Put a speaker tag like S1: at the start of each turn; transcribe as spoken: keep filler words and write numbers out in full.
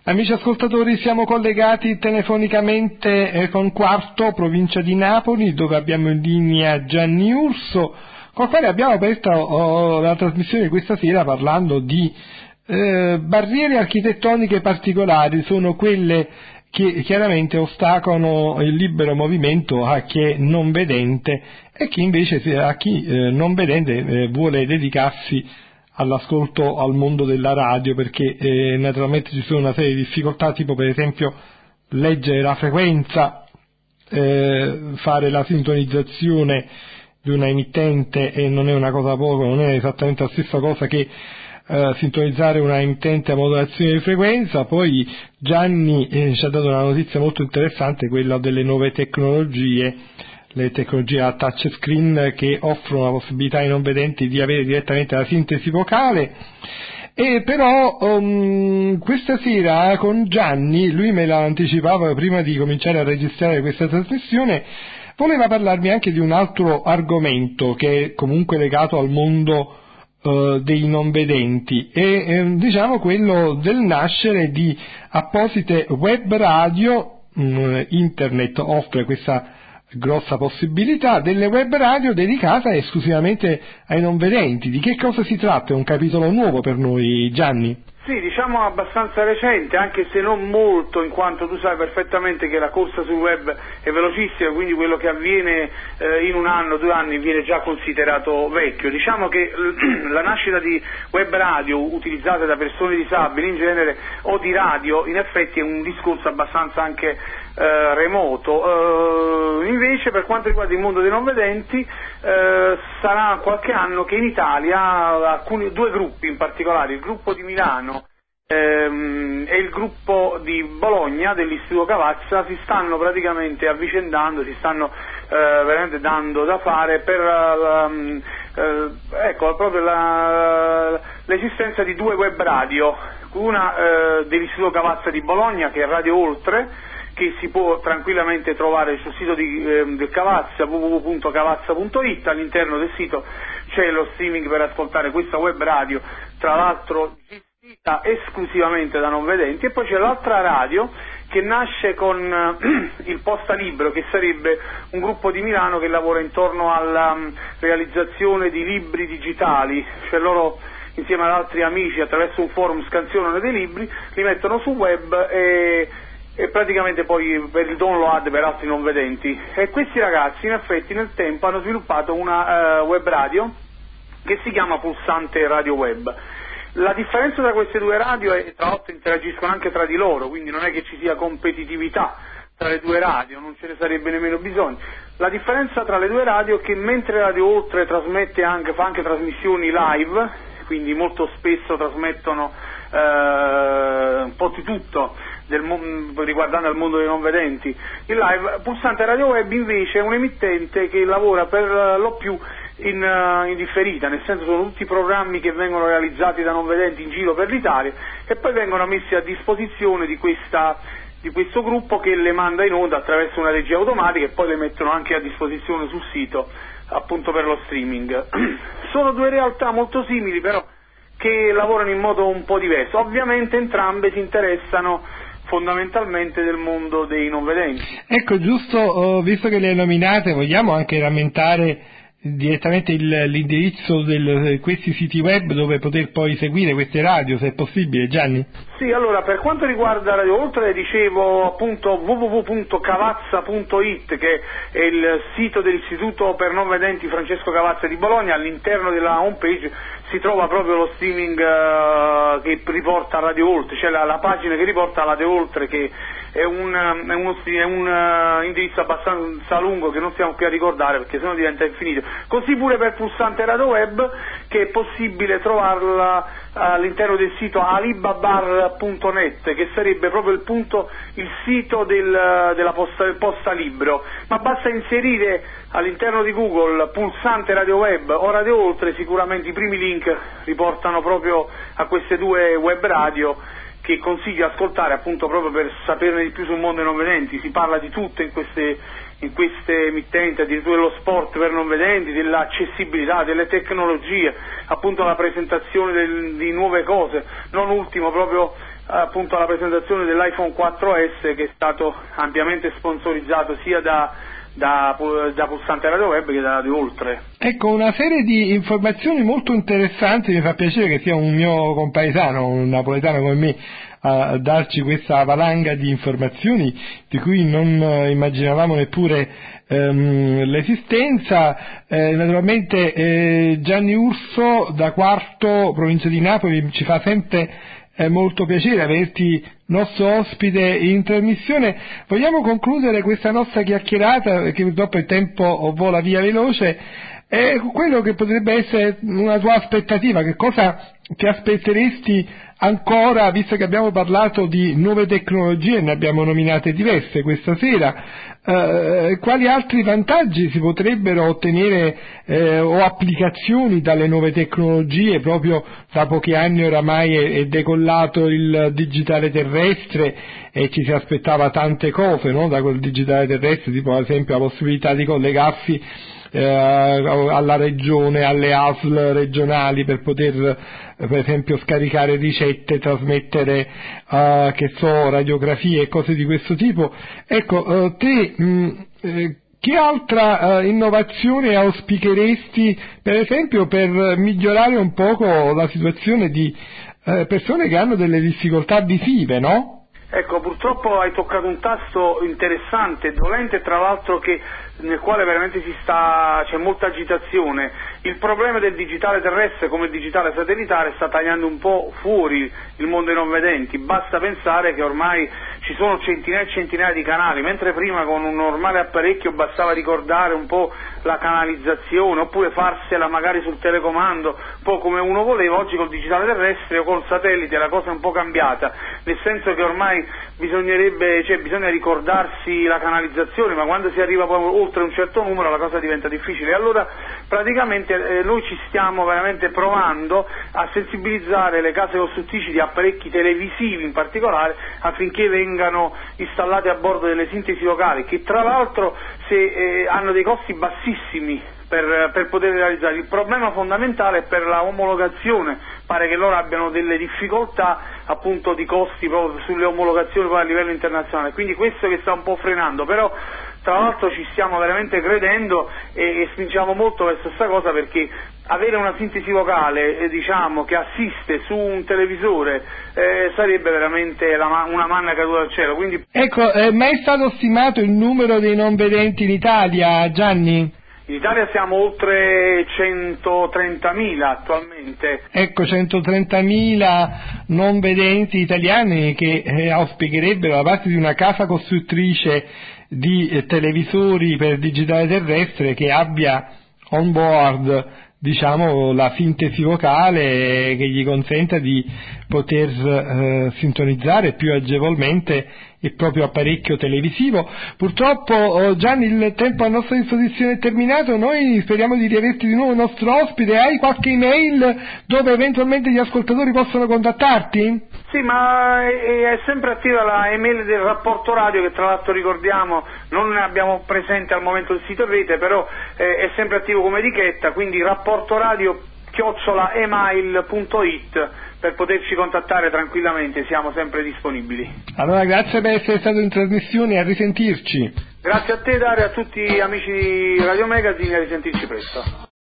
S1: Amici ascoltatori, siamo collegati telefonicamente eh, con Quarto, provincia di Napoli, dove abbiamo in linea Gianni Urso, con il quale abbiamo aperto oh, la trasmissione questa sera parlando di eh, barriere architettoniche particolari. Sono quelle che chiaramente ostacolano il libero movimento a chi è non vedente e che invece a chi eh, non vedente eh, vuole dedicarsi all'ascolto al mondo della radio, perché eh, naturalmente ci sono una serie di difficoltà, tipo per esempio leggere la frequenza, eh, fare la sintonizzazione di una emittente, e non è una cosa poco, non è esattamente la stessa cosa che eh, sintonizzare una emittente a modulazione di frequenza. Poi Gianni eh, ci ha dato una notizia molto interessante, quella delle nuove tecnologie, le tecnologie a touchscreen, che offrono la possibilità ai non vedenti di avere direttamente la sintesi vocale. E però um, questa sera con Gianni, lui me l'ha anticipato prima di cominciare a registrare questa trasmissione, voleva parlarmi anche di un altro argomento che è comunque legato al mondo uh, dei non vedenti, e eh, diciamo quello del nascere di apposite web radio. um, Internet offre questa grossa possibilità delle web radio dedicate esclusivamente ai non vedenti. Di che cosa si tratta? È un capitolo nuovo per noi, Gianni?
S2: Sì, diciamo abbastanza recente, anche se non molto, in quanto tu sai perfettamente che la corsa sul web è velocissima, quindi quello che avviene eh, in un anno, due anni viene già considerato vecchio. Diciamo che la nascita di web radio utilizzate da persone disabili in genere, o di radio, in effetti è un discorso abbastanza anche eh, remoto. Eh, invece per quanto riguarda il mondo dei non vedenti, eh, sarà qualche anno che in Italia alcuni, due gruppi in particolare, il gruppo di Milano Ehm, e il gruppo di Bologna dell'Istituto Cavazza, si stanno praticamente avvicendando, si stanno eh, veramente dando da fare per um, eh, ecco proprio la, l'esistenza di due web radio, una eh, dell'Istituto Cavazza di Bologna, che è Radio Oltre, che si può tranquillamente trovare sul sito di, eh, del Cavazza, w w w punto cavazza punto i t. All'interno del sito c'è lo streaming per ascoltare questa web radio, tra l'altro esclusivamente da non vedenti. E poi c'è l'altra radio che nasce con uh, il Posta Libro, che sarebbe un gruppo di Milano che lavora intorno alla um, realizzazione di libri digitali, cioè loro insieme ad altri amici attraverso un forum scansionano dei libri, li mettono su web e, e praticamente poi per il download per altri non vedenti. E questi ragazzi in effetti nel tempo hanno sviluppato una uh, web radio che si chiama Pulsante Radio Web. La differenza tra queste due radio è, tra l'altro interagiscono anche tra di loro, quindi non è che ci sia competitività tra le due radio, non ce ne sarebbe nemmeno bisogno. La differenza tra le due radio è che mentre Radio Oltre trasmette anche, fa anche trasmissioni live, quindi molto spesso trasmettono eh, un po' di tutto del, riguardando il mondo dei non vedenti, il live, Pulsante Radio Web invece è un emittente che lavora per lo più In, uh, in differita, nel senso sono tutti programmi che vengono realizzati da non vedenti in giro per l'Italia e poi vengono messi a disposizione di, questa, di questo gruppo, che le manda in onda attraverso una regia automatica e poi le mettono anche a disposizione sul sito appunto per lo streaming. Sono due realtà molto simili però che lavorano in modo un po' diverso. Ovviamente entrambe si interessano fondamentalmente del mondo dei non vedenti.
S1: Ecco, giusto, oh, visto che le hai nominate, vogliamo anche rammentare direttamente il, l'indirizzo di questi siti web dove poter poi seguire queste radio, se è possibile, Gianni?
S2: Sì, allora per quanto riguarda Radio Oltre dicevo appunto w w w punto cavazza punto i t, che è il sito dell'Istituto per non vedenti Francesco Cavazza di Bologna. All'interno della home page si trova proprio lo streaming uh, che riporta Radio Oltre, cioè la, la pagina che riporta Radio Oltre, che è un, è uno, è un uh, indirizzo abbastanza lungo che non stiamo qui a ricordare perché sennò diventa infinito. Così pure per Pulsante Radio Web, che è possibile trovarla all'interno del sito alibabar punto net, che sarebbe proprio il punto, il sito del, della posta, del Posta Libro, ma basta inserire all'interno di Google Pulsante Radio Web o Radio Oltre, sicuramente i primi link riportano proprio a queste due web radio che consiglio ascoltare appunto proprio per saperne di più sul mondo dei non vedenti. Si parla di tutto in queste, in queste emittenti, addirittura dello sport per non vedenti, dell'accessibilità, delle tecnologie, appunto la presentazione del, di nuove cose, non ultimo proprio appunto alla presentazione dell'iPhone quattro S, che è stato ampiamente sponsorizzato sia da Da, da Pulsante Radio Web che da Radio Oltre.
S1: Ecco, una serie di informazioni molto interessanti. Mi fa piacere che sia un mio compaesano, un napoletano come me, a darci questa valanga di informazioni di cui non immaginavamo neppure ehm, l'esistenza. Eh, naturalmente eh, Gianni Urso da Quarto, provincia di Napoli, ci fa sempre è molto piacere averti nostro ospite in trasmissione. Vogliamo concludere questa nostra chiacchierata, perché purtroppo il tempo vola via veloce, e quello che potrebbe essere una tua aspettativa. Che cosa ti aspetteresti ancora, visto che abbiamo parlato di nuove tecnologie, ne abbiamo nominate diverse questa sera? Eh, quali altri vantaggi si potrebbero ottenere eh, o applicazioni dalle nuove tecnologie? Proprio da pochi anni oramai è, è decollato il digitale terrestre e ci si aspettava tante cose, no? Da quel digitale terrestre, tipo ad esempio la possibilità di collegarsi eh, alla regione, alle A S L regionali per poter per esempio scaricare ricette, trasmettere uh, che so, radiografie e cose di questo tipo. Ecco, uh, te mh, eh, che altra uh, innovazione auspicheresti, per esempio, per migliorare un poco la situazione di uh, persone che hanno delle difficoltà visive, no?
S2: Ecco, purtroppo hai toccato un tasto interessante, dolente, tra l'altro che nel quale veramente si sta, c'è molta agitazione. Il problema del digitale terrestre come il digitale satellitare sta tagliando un po' fuori il mondo dei non vedenti. Basta pensare che ormai ci sono centinaia e centinaia di canali, mentre prima con un normale apparecchio bastava ricordare un po' la canalizzazione oppure farsela magari sul telecomando, un po' come uno voleva. Oggi col digitale terrestre o col satellite la cosa è un po' cambiata, nel senso che ormai bisognerebbe, cioè bisogna ricordarsi la canalizzazione, ma quando si arriva poi oltre un certo numero la cosa diventa difficile. E allora praticamente eh, noi ci stiamo veramente provando a sensibilizzare le case costruttrici di apparecchi televisivi in particolare affinché vengano installati a bordo delle sintesi locali, che tra l'altro se, eh, hanno dei costi bassissimi per, per poter realizzare. Il problema fondamentale è per la omologazione, pare che loro abbiano delle difficoltà appunto di costi proprio sulle omologazioni poi a livello internazionale, quindi questo che sta un po' frenando, però tra l'altro ci stiamo veramente credendo e, e spingiamo molto verso questa cosa, perché avere una sintesi vocale eh, diciamo che assiste su un televisore eh, sarebbe veramente la, una manna caduta dal cielo. Quindi...
S1: Ecco, è mai stato stimato il numero dei non vedenti in Italia, Gianni?
S2: In Italia siamo oltre centotrentamila attualmente.
S1: Ecco, centotrentamila non vedenti italiani che eh, auspicherebbero da parte di una casa costruttrice di eh, televisori per digitale terrestre che abbia on board, diciamo, la sintesi vocale che gli consenta di poter eh, sintonizzare più agevolmente il proprio apparecchio televisivo. Purtroppo oh, Gianni, il tempo a nostra disposizione è terminato. Noi speriamo di riaverti di nuovo il nostro ospite. Hai qualche email dove eventualmente gli ascoltatori possono contattarti?
S2: Sì, ma è, è sempre attiva la email del Rapporto Radio, che tra l'altro ricordiamo non ne abbiamo presente al momento il sito rete, però eh, è sempre attivo come etichetta, quindi rapportoradio chiocciola email punto it, per poterci contattare tranquillamente, siamo sempre disponibili.
S1: Allora, grazie per essere stato in trasmissione, a risentirci.
S2: Grazie a te Dario, a tutti gli amici di Radio Magazine, a risentirci presto.